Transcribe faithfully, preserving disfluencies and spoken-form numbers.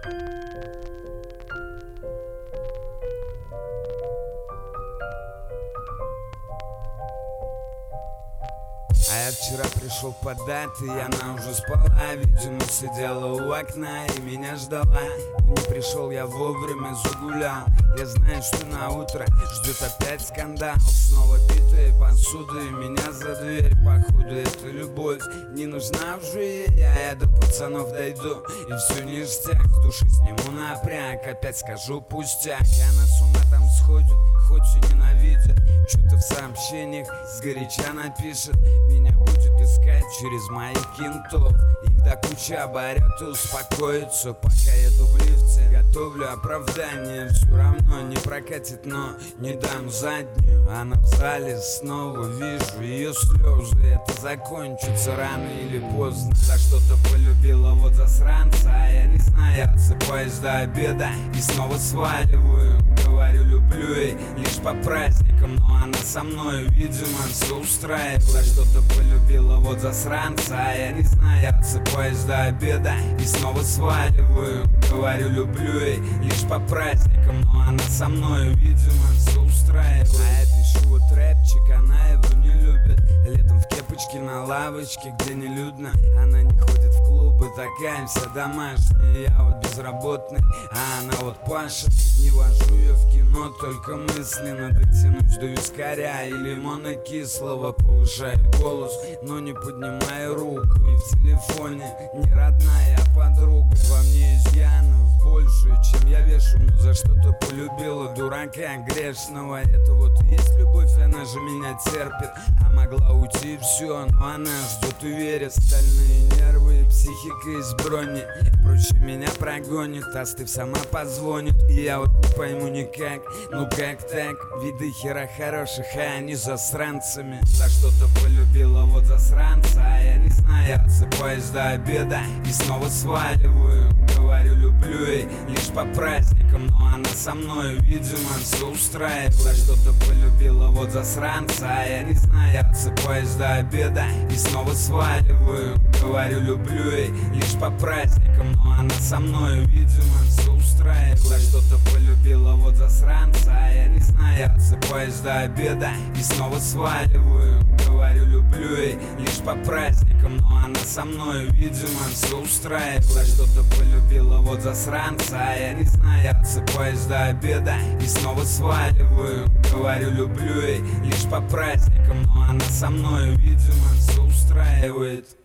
А я вчера пришел подать, и она уже спала. Видимо, сидела у окна и меня ждала. Но не пришел я вовремя, загулял. Я знаю, что на утро ждет опять скандал. Снова битые посуды, меня за дверь. Походу, это любовь не нужна уже ей. А я до пацанов дойду, и все ништяк. С души сниму напряг, опять скажу пустяк. Она с ума там сходит, хоть и ненавидит. Что-то в сообщениях сгоряча напишет. Меня будет искать через моих кентов. Их до куча оборет и успокоится. Пока еду в лифте, готовлю оправдание. Все равно не прокатит, но не дам заднюю. Она в зале, снова вижу ее слезы. Это закончится рано или поздно. За что-то полюбила, вот засранца. А я не знаю, отсыпаюсь до обеда и снова сваливаю. Говорю, люблю ей лишь по праздникам, но она со мной, видимо, все устраивает. Что-то полюбила, вот засранца. А я не знаю, отсыпаюсь до обеда и снова сваливаю. Говорю, люблю ей лишь по праздникам, но она со мной, видимо, все устраивает. А я пишу вот рэпчик, она его не любит. Летом в кепочке на лавочке, где не людно. Она не ходит в клубы, такая вся домашняя. Я вот безработный, а она вот пашет. Не вожу ее в кино, только мысленно дотянусь до вискаря и лимона кислого. Повышаю голос, но не поднимаю руку. И в телефоне не родная, а подруга. Во мне изъянов больше, чем я вешу. Но за что-то полюбила дурака грешного. Это вот и есть любовь, она же меня терпит. А могла уйти и все, но она ждет и верит. Стальные нервы и психика из брони. Проще меня прогонит, остыв сама позвонит. И я вот не пойму никак, ну как так? Виды хера хороших, а они засранцами. За что-то полюбила, вот засранца. А я не знаю, отсыпаюсь до обеда и снова сваливаю. Говорю, люблю ей лишь по праздникам, но она со мной, видимо, все устраивает. За что-то полюбила, вот засранца. А я не знаю, отсыпаюсь до обеда и снова сваливаю. Говорю, люблю ей лишь по праздникам, но она со мной, видимо, все устраивает. За что-то полюбила, вот засранца. А я не знаю, отсыпаюсь до обеда и снова сваливаю. Говорю, люблю ей лишь по праздникам, но она со мной, видимо, все устраивает. За что-то полюбила, вот засранца. А я не знаю, отсыпаюсь до обеда и снова сваливаю. Говорю, люблю ей лишь по праздникам, но она со мной, видимо, все устраивает.